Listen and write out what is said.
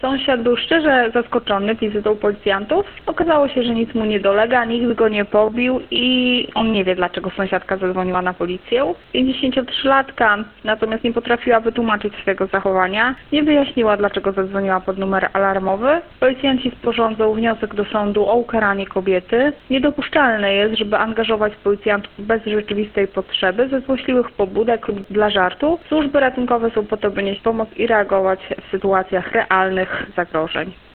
Sąsiad był szczerze zaskoczony wizytą policjantów. Okazało się, że nic mu nie dolega, nikt go nie pobił i on nie wie, dlaczego sąsiadka zadzwoniła na policję. 53-latka natomiast nie potrafiła wytłumaczyć swojego zachowania, nie wyjaśniła, dlaczego zadzwoniła pod numer alarmowy. Policjanci sporządzą wniosek do sądu o ukaranie kobiety. Niedopuszczalne jest, żeby angażować policjantów bez rzeczywistej potrzeby, ze złośliwych pobudek lub dla żartu. Służby ratunkowe są po to, by nieść pomoc i reagować w sytuacjach realnych zagrożeń.